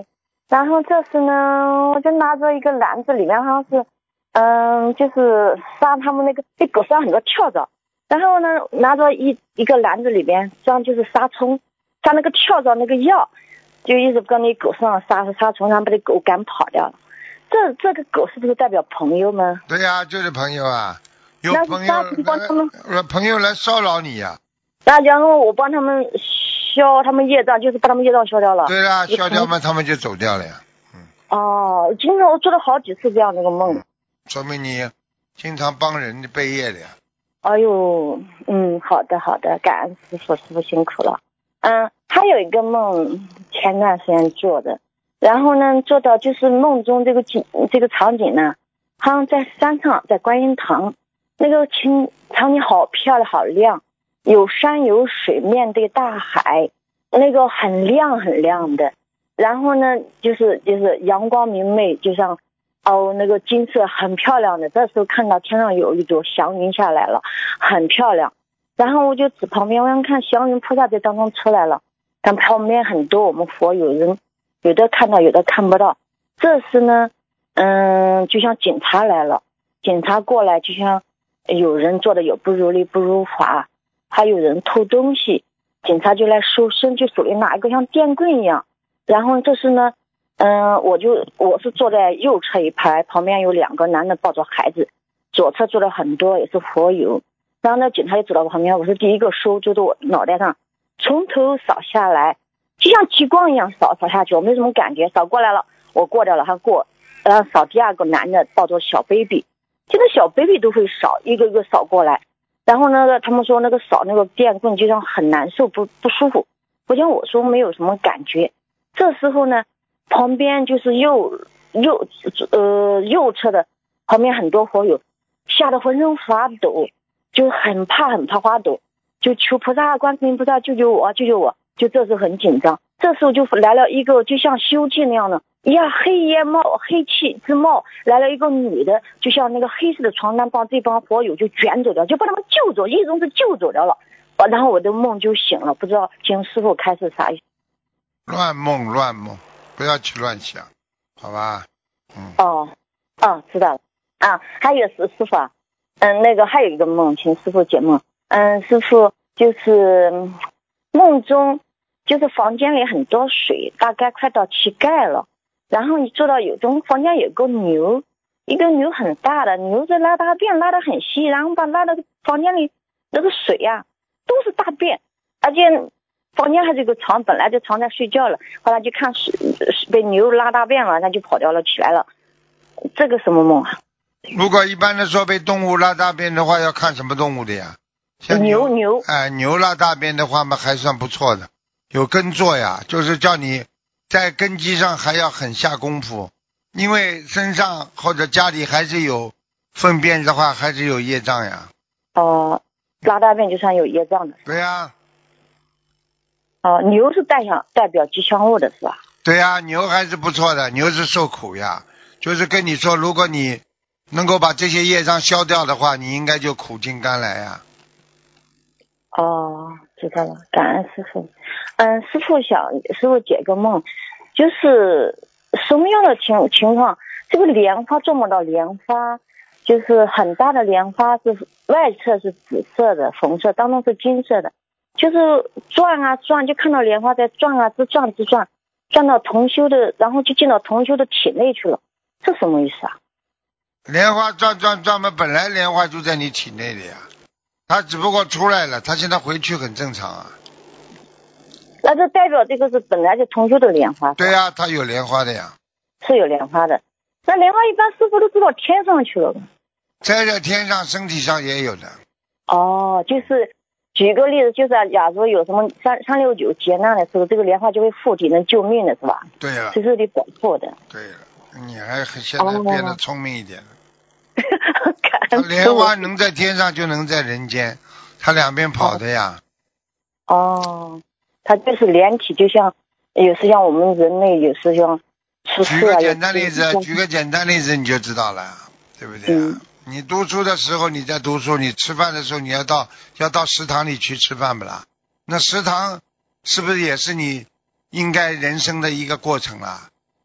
然后这次呢，我就拿着一个篮子，里面好像是，嗯，就是杀他们那个那狗上很多跳蚤，然后呢，拿着一一个篮子里边装就是杀虫，杀那个跳蚤那个药，就一直跟那狗上杀杀虫，然后把那狗赶跑掉了。这这个狗是不是代表朋友们？ 对呀、啊，就是朋友啊，有朋友来朋友来骚扰你呀、 啊。那然后我帮他们消他们业障，就是把他们业障消掉了。 对啦，消掉嘛，他们就走掉了呀。嗯。 哦，经常我做了好几次这样的一个梦。 说明你经常帮人背业的呀。 哎呦，嗯，好的好的，感恩师傅，师傅辛苦了。嗯，还有一个梦，前段时间做的，然后呢，做到就是梦中这个景这个场景呢，好像在山上，在观音堂，那个情场景好漂亮，好亮，有山有水，面对大海，那个很亮很亮的。然后呢，就是就是阳光明媚，就像哦那个金色很漂亮的。这时候看到天上有一朵祥云下来了，很漂亮。然后我就指旁边，我看祥云菩萨在当中出来了，但旁边很多我们佛友人，有的看到，有的看不到。这时呢，嗯，就像警察来了，警察过来，就像有人做的有不如理不如法，还有人偷东西，警察就来搜身，就手里拿一个像电棍一样。然后这是呢，嗯，我就我是坐在右侧一排，旁边有两个男的抱着孩子，左侧坐了很多也是佛友。然后呢，警察就走到我旁边，我是第一个收，就在我脑袋上，从头扫下来，就像激光一样扫扫下去，我没什么感觉，扫过来了，我过掉了，他过，然后扫第二个男的抱着小 baby， 这个小 baby 都会扫，一个一个扫过来。然后呢，他们说那个扫那个电棍就像很难受，不不舒服。我讲我说没有什么感觉。这时候呢，旁边就是右右呃右侧的旁边很多佛友，吓得浑身发抖，就很怕很怕发抖，就求菩萨观世音菩萨救救我救救我，就这时候很紧张。这时候就来了一个就像修戒那样的呀，黑烟冒黑气之冒，来了一个女的，就像那个黑色的床单把这帮佛友就卷走掉，就把他们救走，一种是救走掉了。然后我的梦就醒了，不知道请师傅开始啥意思。 乱梦乱梦，不要去乱想，好吧？嗯。 哦哦，知道了啊。还有师师傅啊，嗯，那个还有一个梦，请师傅解梦。嗯，师傅就是梦中就是房间里很多水，大概快到膝盖了。然后你做到有种房间有个牛，一个牛很大的牛在拉大便，拉得很稀，然后把拉的房间里那个水呀、啊、都是大便，而且房间还是个床，本来就床在睡觉了，后来就看水被牛拉大便了，他就跑掉了起来了。这个什么梦啊？ 如果一般的说被动物拉大便的话，要看什么动物的呀？像牛牛哎、呃，牛拉大便的话嘛，还算不错的，有根座呀，就是叫你在根基上还要很下功夫，因为身上或者家里还是有粪便的话，还是有业障呀。 哦、呃，拉大便就算有业障的。 对呀。 哦、呃，牛是代表代表吉祥物的是吧？ 对呀，牛还是不错的，牛是受苦呀，就是跟你说，如果你能够把这些业障消掉的话，你应该就苦尽甘来呀。 哦，知道了，感恩师傅。嗯，师傅想师傅解个梦，就是什么样的情情况？这个莲花做梦到莲花，就是很大的莲花，是外侧是紫色的，红色当中是金色的，就是转啊转，就看到莲花在转啊直转直转，转到同修的，然后就进到同修的体内去了，这什么意思啊？ 莲花转转转嘛，本来莲花就在你体内的呀，它只不过出来了，它现在回去很正常啊。 那这代表这个是本来就同修的莲花？ 对呀、啊，它有莲花的呀。 是有莲花的。那莲花一般师傅都知道天上去了。 在这天上身体上也有的。 哦，就是举个例子，就是假如有什么三三六九劫难的时候，这个莲花就会附体能救命的是吧？ 对了。 这是得保护的。 对了，你还现在变得聪明一点了。 哦、 莲花能在天上就能在人间，它两边跑的呀。 哦，它就是连体，就像有时像我们人类，有时像吃举个简单例子，举个简单例子你就知道了，对不对、啊嗯、你读书的时候你在读书，你吃饭的时候你要到要到食堂里去吃饭不啦？那食堂是不是也是你应该人生的一个过程啦？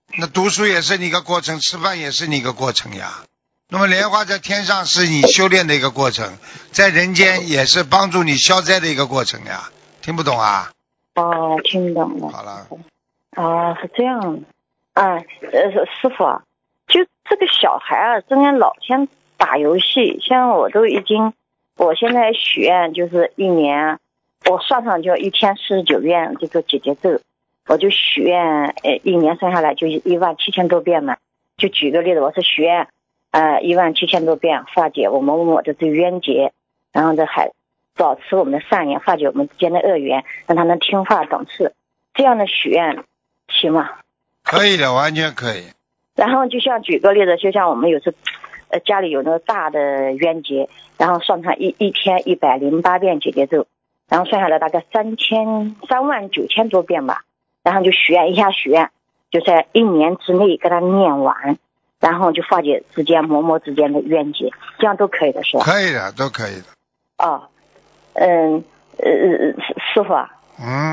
那读书也是你一个过程，吃饭也是你一个过程呀。那么莲花在天上是你修炼的一个过程，在人间也是帮助你消灾的一个过程呀。听不懂啊？ 哦，听懂了。 好了。 哦，是这样的。啊，呃，师傅啊，就这个小孩啊，整天老天打游戏，像我都已经，我现在许愿就是一年，我算上就一天四十九遍这个姐姐咒，我就许愿，呃，一年算下来就一万七千多遍嘛。就举个例子，我是许愿，呃，一万七千多遍化解我某某某的这冤结，然后这还保持我们的善良，化解我们之间的恶缘，让他能听话懂事，这样的许愿行吗？ 可以的，完全可以。 然后就像举个例子，就像我们有时，呃，家里有那个大的冤结，然后算上一一天一百零八遍姐姐咒，然后算下来大概三千三万九千多遍吧，然后就许愿一下许愿，就在一年之内给他念完，然后就化解之间某某之间的冤结，这样都可以的是吧？ 可以的，都可以的。 哦，嗯，呃，师傅啊。 嗯。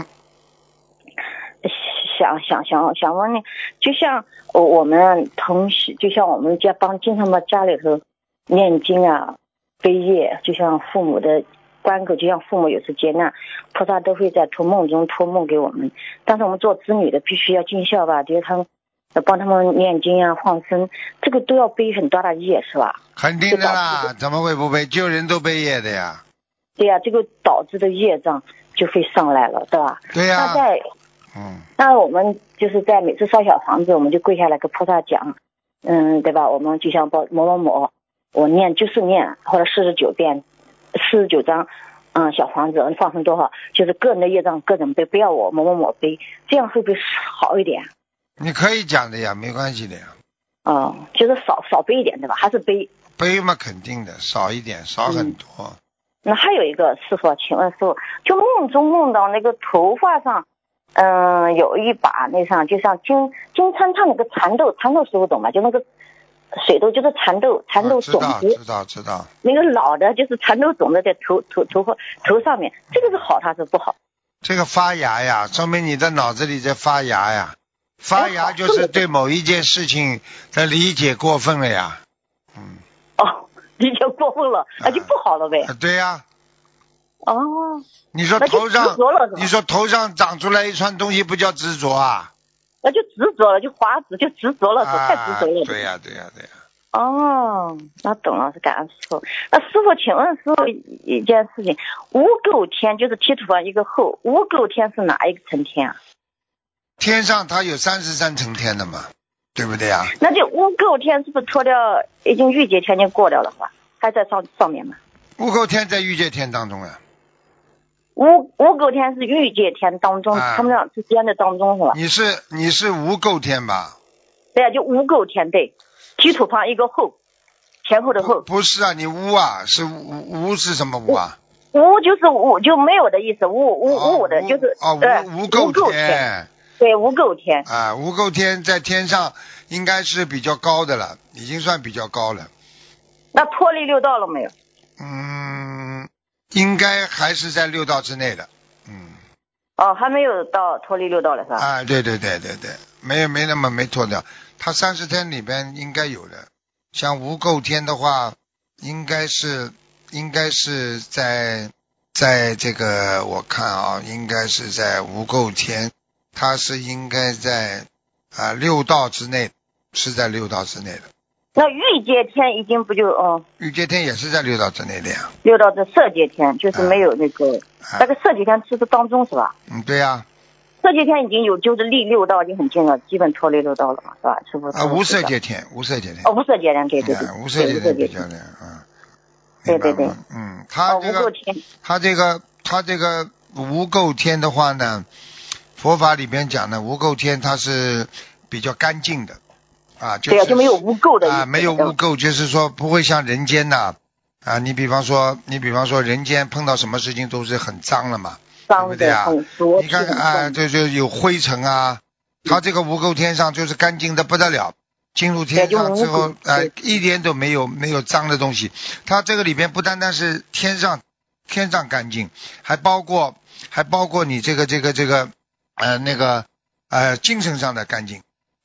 想想想想问你，就像我们同学，就像我们家帮经常把家里头念经啊、背业，就像父母的关口，就像父母有时劫难，菩萨都会在托梦中托梦给我们。但是我们做子女的必须要尽孝吧，就是他们帮他们念经啊、放生，这个都要背很大的业，是吧？ 肯定的啦，怎么会不背？救人都背业的呀。 对呀、啊，这个导致的业障就会上来了，对吧？ 对呀、啊。 那在嗯， 那我们就是在每次烧小房子，我们就跪下来跟菩萨讲，嗯，对吧？我们就像某某某，我念就是念，或者四十九遍，四十九张，嗯，小房子放生多少，就是个人的业障个人背，不要我某某某背，这样会不会好一点？ 你可以讲的呀，没关系的呀。 哦，就是少少背一点，对吧？还是背？ 背嘛，肯定的，少一点，少很多。嗯、 那还有一个师傅，请问师傅，就梦中梦到那个头发上。嗯，有一把那上就像金金灿灿那个蚕豆，蚕豆师傅懂吗？就那个水豆，就是蚕豆，蚕豆种子。 啊、知道知道知道。 那个老的就是蚕豆种子在头头头头上面，这个是好还是不好？ 这个发芽呀，说明你的脑子里在发芽呀。发芽就是对某一件事情的理解过分了呀。嗯。 哦，理解过分了，那、啊、就不好了呗。 啊、对呀。 哦。 你说头上，你说头上长出来一串东西，不叫执着啊？ 那就执着了，就花执，就执着了， 啊、 太执着了。 对呀、啊，对呀、啊，对呀、 啊。哦，那懂了，是感恩师傅。那师傅，请问师傅一件事情，无垢天就是提土方一个后，无垢天是哪一个层天啊？ 天上它有三十三层天的嘛，对不对啊？ 那这无垢天是不是脱掉，已经欲界天已经过掉了是吧？还在上上面吗？ 无垢天在欲界天当中啊。 无无垢天是欲界天当中， 啊、 他们俩之间的当中是吧？ 你是你是无垢天吧？ 对啊，就无垢天，对，提土旁一个后，前后的后。 不, 不是啊，你无啊，是无无是什么无啊？ 无就是无就没有的意思，无无无我的、 哦、 就是哦无无垢天。 对，无垢天。 啊，无垢天在天上应该是比较高的了，已经算比较高了。 那脱离六道了没有？ 嗯。应该还是在六道之内的，嗯。 哦，还没有到脱离六道了是吧？ 啊，对对对对对，没有没那么没脱掉，他三十天里边应该有的。像无垢天的话，应该是应该是在在这个我看啊，应该是在无垢天，他是应该在啊六道之内，是在六道之内的。 那欲界天已经不就哦？ 欲界天也是在六道之内的呀。 六道的色界天就是没有那个， 啊、 那个色界天是不是当中是吧？ 嗯，对呀、啊。 色界天已经有就是离六道已经很近了，基本脱离六道了嘛，是吧？是不是？ 啊，无色界天，无色界天。 哦，无色界天，对对对， 啊、无色界天比较亮啊。 对对对。 嗯，他这个， 哦、 他这个，他这个无垢天的话呢，佛法里边讲的无垢天，它是比较干净的。啊，就是、 对啊，就没有污垢的啊，没有污垢，就是说不会像人间呐啊，你比方说，你比方说人间碰到什么事情都是很脏了嘛， 脏对不对啊？你看看啊，就就有灰尘啊，他这个无垢天上就是干净的不得了，进入天上之后，啊，一点都没有没有脏的东西。他这个里边不单单是天上天上干净，还包括还包括你这个这个这个呃那个呃精神上的干净。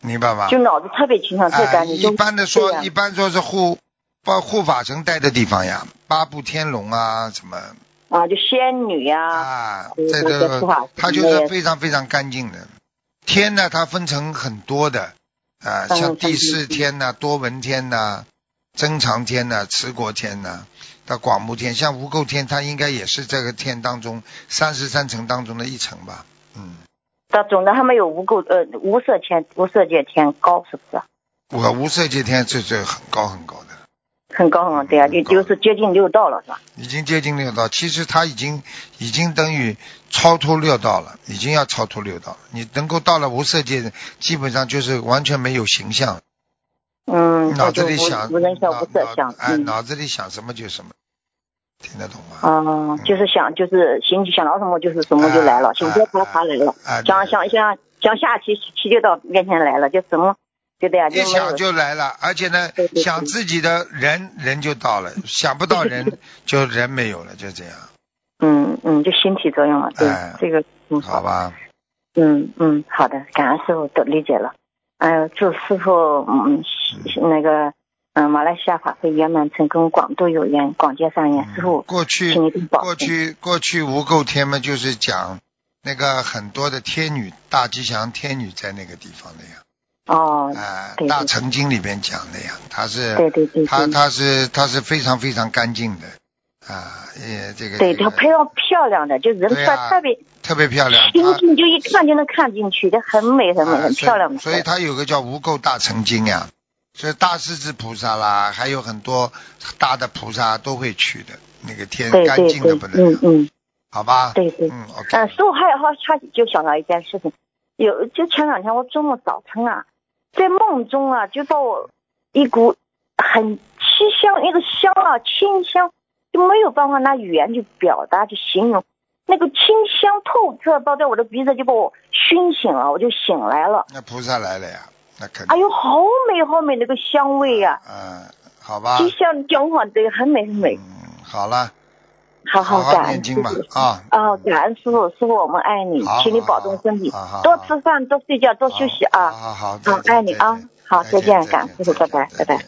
明白吗？ 就脑子特别清爽，特别干净。 一般的说， 啊、 一般说是护，把护法神待的地方呀，八部天龙啊什么。 啊，就仙女呀。 啊，这个它就是非常非常干净的。天呢，它分成很多的啊，像第四天呐、多闻天呐、增长天呐、持国天呐、到广目天，像无垢天，它应该也是这个天当中三十三层当中的一层吧。嗯。 到总的还没有无垢呃无色天无色界天高，是不是？ 我无色界天这这很高很高的。 很高很高，对啊，就就是接近六道了，是吧？ 已经接近六道，其实它已经已经等于超脱六道了，已经要超脱六道了。你能够到了无色界，基本上就是完全没有形象。 嗯， 脑子里想无人相无色相， 哎，脑子里想什么就什么，听得懂吗？ 哦、嗯，就是想就是心想到什么就是什么就来了，想说他他来了，想想想想下棋棋就到面前来了，就什么。对的呀， 一想就来了，而且呢， 对对对想自己的人人就到了，想不到人就人没有了，就这样。 嗯嗯，就心体作用了，对、哎、这个嗯好吧。 嗯嗯，好的，感恩师傅都理解了。哎呦，祝师傅嗯那个嗯马来西亚法会圆满成功，广度有缘，广结善缘。师傅， 过去过去过去无垢天嘛，就是讲那个很多的天女，大吉祥天女在那个地方的呀。 哦， 啊、 呃， 大乘经里边讲的呀，它是， 对对对， 它它是它是非常非常干净的，啊，也这个， 对， 它非常漂亮的，就人出来特别、 啊、特别漂亮， 心情就一看就能看进去，这很美很美、啊、很漂亮的。 所以, 所以它有个叫无垢大乘经呀，所以大势至菩萨啦，还有很多大的菩萨都会去的，那个天干净的不能， 嗯嗯， 好吧， 对对， 嗯 ，OK， 嗯，师傅还有还他就想到一件事情，有就前两天我周末早晨啊。在梦中啊，就把我一股很清香，一个香啊，清香，就没有办法拿语言去表达去形容，那个清香透彻，包在我的鼻子，就把我熏醒了，我就醒来了。 那菩萨来了呀，那肯定。 哎呦，好美好美那个香味呀、 啊！嗯，好吧。 就像讲话对，很美很美。 嗯，好了。 好好感恩师傅啊！ 啊，感恩师傅，师傅我们爱你，请你保重身体，多吃饭，多睡觉，多休息啊！ 好好好， 嗯，爱你啊！好，再见，感恩师傅，拜拜，拜拜。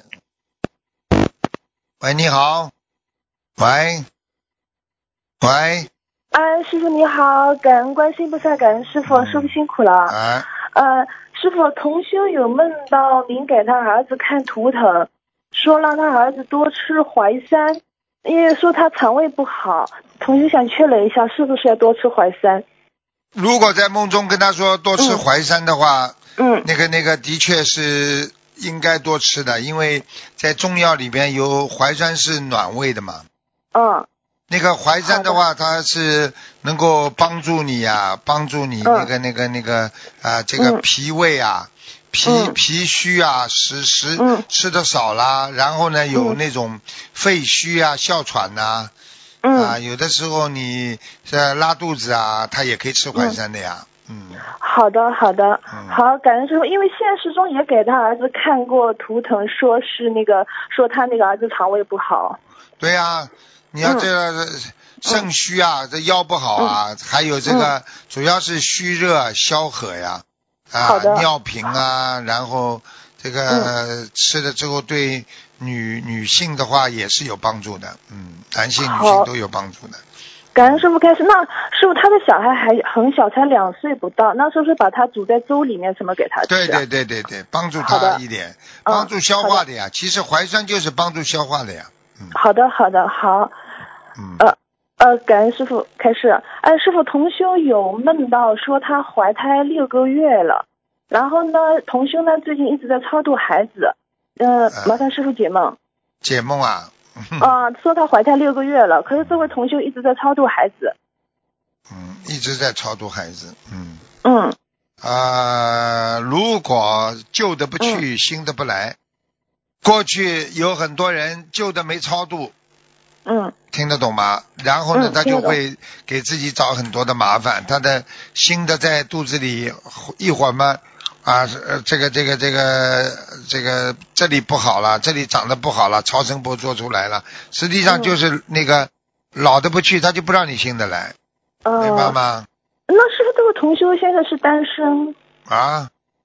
喂，你好，喂，喂。 哎，师傅你好，感恩观世音菩萨，感恩师傅，师傅辛苦了。 哎。 呃，师傅，同修有梦到您给他儿子看图腾，说让他儿子多吃淮山。因为说他肠胃不好，同学想确认一下是不是要多吃淮山。 如果在梦中跟他说多吃淮山的话， 嗯， 那个那个的确是应该多吃的，因为在中药里边有淮山是暖胃的嘛。 嗯。 那个淮山的话，它是能够帮助你呀、啊，帮助你那个、嗯、那个那个啊、呃，这个脾胃啊。嗯脾脾虚啊，食食、嗯、吃的少啦，然后呢有那种肺虚啊、哮喘呐、啊， 嗯啊，有的时候你呃拉肚子啊，他也可以吃淮山的呀，嗯。嗯好的，好的， 嗯、 好，感恩师傅，因为现实中也给他儿子看过图腾，说是那个说他那个儿子肠胃不好。 对呀、啊，你要这个肾虚啊，嗯、这腰不好啊，嗯、还有这个、嗯、主要是虚热消渴呀。啊，尿频啊，然后这个、嗯、吃了之后对女女性的话也是有帮助的，嗯，男性女性都有帮助的。 感恩师傅开始，那师傅他的小孩还很小，才两岁不到，那是不是把他煮在粥里面什么给他吃、啊？ 对对对对对，帮助他一点，帮助消化的呀。嗯、其实淮山就是帮助消化的呀。嗯， 好的好的好， 嗯呃。呃，感恩师傅开始。哎，师傅，同修有梦到说她怀胎六个月了，然后呢，同修呢最近一直在超度孩子，呃，麻烦师傅解梦。 解梦啊？ 啊、呃，说她怀胎六个月了，可是这位同修一直在超度孩子。 嗯，一直在超度孩子。嗯。 嗯。 啊、呃，如果旧的不去， 嗯、 新的不来。过去有很多人旧的没超度。 嗯， 听得懂吗？然后呢， 嗯、 他就会给自己找很多的麻烦。他的新的在肚子里一会儿嘛，啊，这个这个这个这个这里不好了，这里长得不好了，超声波做出来了，实际上就是那个、嗯、老的不去，他就不让你新的来， 呃、 明白吗？ 那是不是这个同修现在是单身？ 啊？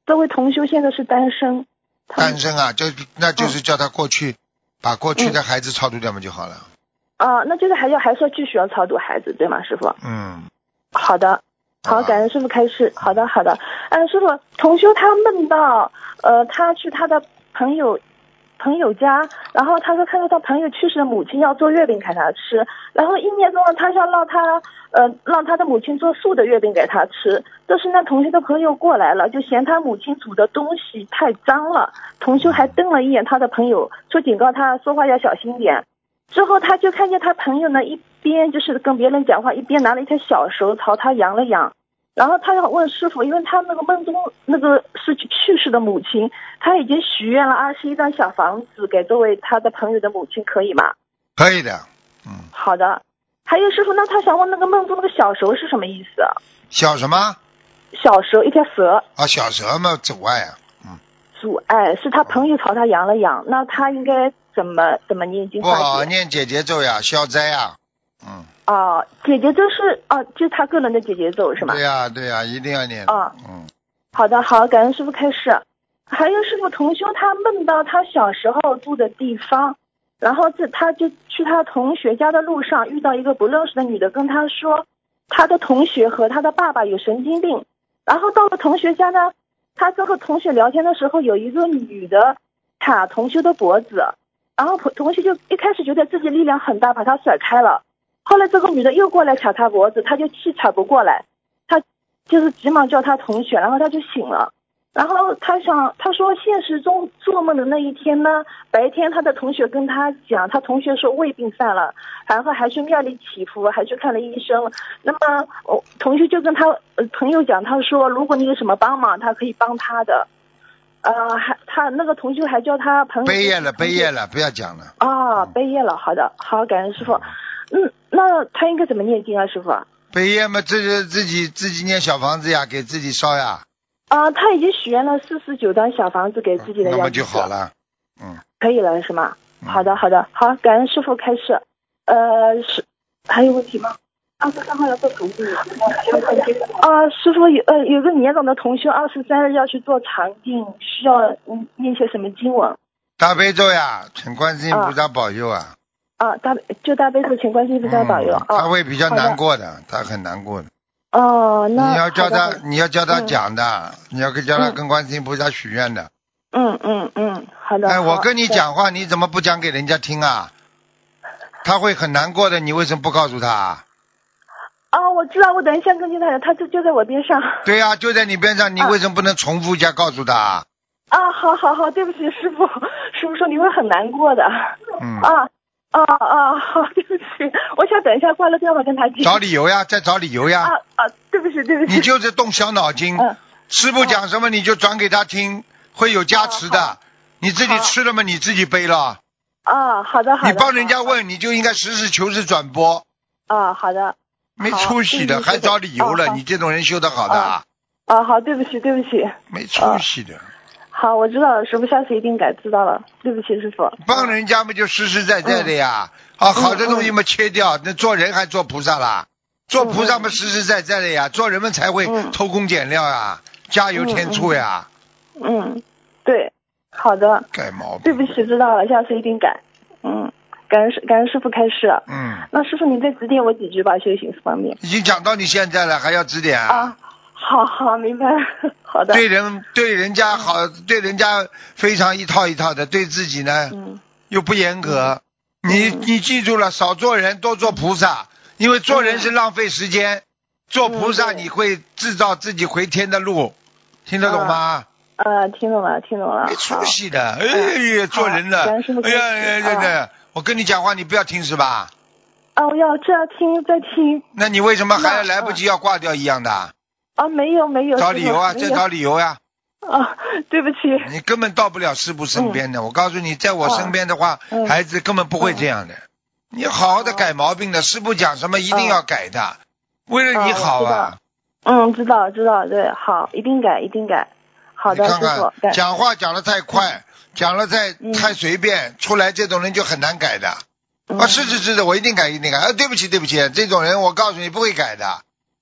这位同修现在是单身。 单身啊，就那就是叫他过去、嗯、把过去的孩子超度掉嘛就好了。 啊，那就是还要还是要继续要超度孩子，对吗，师傅？ 嗯。 好的。好，感恩师傅开示。好的，好的。嗯，师傅，同修他梦到，呃，他去他的朋友朋友家，然后他说看到他朋友去世的母亲要做月饼给他吃，然后意念中呢，他想让他呃让他的母亲做素的月饼给他吃。但是呢，同修的朋友过来了，就嫌他母亲煮的东西太脏了。同修还瞪了一眼他的朋友，说警告他说话要小心点。之后他就看见他朋友呢一边就是跟别人讲话，一边拿了一条小蛇朝他扬了扬。然后他要问师傅，因为他那个梦中那个是去世的母亲，他已经许愿了二十一张小房子给这位他的朋友的母亲，可以吗？ 可以的。嗯。 好的。还有师傅，那他想问那个梦中那个小蛇是什么意思？ 小什么？ 小蛇，一条蛇。 啊，小蛇嘛，阻碍啊。嗯。 阻碍是他朋友朝他扬了扬，那他应该怎么怎么念经？ 不好念解结咒呀，消灾呀。嗯。 哦，解结咒是哦，就是他个人的解结咒是吗？ 对呀、啊、对呀、啊，一定要念。 哦， 嗯。 好的，好，感恩师傅开示。还有师傅，同修他梦到他小时候住的地方，然后这他就去他同学家的路上遇到一个不认识的女的，跟他说他的同学和他的爸爸有神经病。然后到了同学家呢，他跟和同学聊天的时候，有一个女的卡同修的脖子，然后同学就一开始觉得自己力量很大，把他甩开了。后来这个女的又过来卡他脖子，他就气喘不过来，他就是急忙叫他同学，然后他就醒了。然后他想，他说现实中做梦的那一天呢，白天他的同学跟他讲，他同学说胃病犯了，然后还去庙里祈福，还去看了医生。那么我同学就跟他朋友讲，他说如果你有什么帮忙，他可以帮他的。呃，还他那个同学还叫他朋友背业了，背业了，不要讲了。 啊、哦，背业了，好的，好，感恩师傅。嗯，那他应该怎么念经啊，师傅？ 背业嘛，这是自己自己念小房子呀，给自己烧呀。 啊，他已经许愿了四十九张小房子给自己的。 那么就好了。嗯， 可以了是吗？ 嗯、 好的，好的，好，感恩师傅开示。呃，是还有问题吗？二十三号要做肠镜。啊，师傅有呃有个年长的同学，二十三日要去做肠镜，需要嗯念些什么经文？ 大悲咒呀，请观世音菩萨保佑啊。 啊，大就大悲咒，请观世音菩萨保佑。 嗯、他会比较难过的，的他很难过的。 哦，那你要叫他，你要叫他讲的，嗯、你要叫他跟观世音菩萨许愿的。 嗯嗯嗯，好的。 哎，我跟你讲话，你怎么不讲给人家听啊？他会很难过的，你为什么不告诉他？ 啊，我知道，我等一下跟进他的，他就就在我边上。 对呀、啊，就在你边上，你为什么不能重复一下告诉他？ 啊，好好好，对不起，师傅，师傅说你会很难过的。 嗯。 啊。啊啊，好，对不起，我想等一下挂了电话跟他讲。 找理由呀，再找理由呀。 啊啊，对不起，对不起。 你就是动小脑筋， 嗯、 师傅讲什么你就转给他听，会有加持的。啊、你自己吃了吗？你自己背了。 啊，好的好的。 你帮人家问，你就应该实事求是转播。 啊，好的。 没出息的，还找理由了， 哦、 你这种人修得好的啊。 啊，好，对不起，对不起。 没出息的。 好，我知道了，师傅下次一定改，知道了，对不起，师傅。 帮人家嘛就实实在在的呀，嗯、啊，好的东西嘛切掉，嗯、那做人还做菩萨啦？做菩萨嘛实实在在的呀，嗯、做人们才会偷工减料呀，嗯、加油添醋呀。 嗯，嗯对，好的。 改毛病。 对不起，知道了，下次一定改。嗯，感恩师感恩师傅开示。 嗯。 那师傅您再指点我几句吧，修行方面。 已经讲到你现在了，还要指点啊？ 啊。好好明白，好的。 对人对人家好，嗯、对人家非常一套一套的，对自己呢、嗯、又不严格。嗯、你你记住了，少做人，多做菩萨，因为做人是浪费时间，嗯、做菩萨你会制造自己回天的路，听得懂吗？ 呃，听懂了，听懂了。 没出息的，哎呀，做人了，哎呀呀呀呀！我跟你讲话，你不要听是吧？ 啊，我要这样听，再听。 那你为什么还要来不及要挂掉一样的？ 啊，没有没有， 找理由啊，再找理由呀、 啊！啊，对不起， 你根本到不了师父身边的。嗯、我告诉你，在我身边的话，啊嗯、孩子根本不会这样的。嗯、你好好的改毛病的，师父讲什么一定要改的，嗯、为了你好啊。 嗯，知道知道，对，好，一定改一定改。好的， 看看师父。 讲话讲得太快，讲了太、 嗯、 太随便，出来这种人就很难改的。嗯、啊，是是是的，我一定改一定改。啊，对不起对不起，这种人我告诉你不会改的。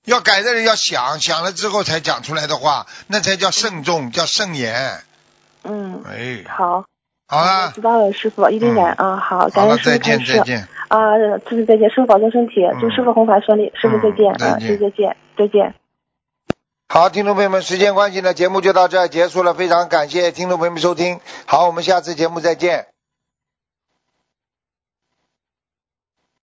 要改的人要想，想了之后才讲出来的话，那才叫慎重，叫慎言。 嗯， 哎， 好， 好了， 知道了，师傅一定改啊。好，感好了， 恩师再见， 傅开示再见。 啊，师傅再见，师傅保重身体，祝师傅弘法顺利，师傅再见啊， 嗯再见师傅再见，再见。 好，听众朋友们，时间关系呢，节目就到这儿结束了，非常感谢听众朋友们收听，好，我们下次节目再见。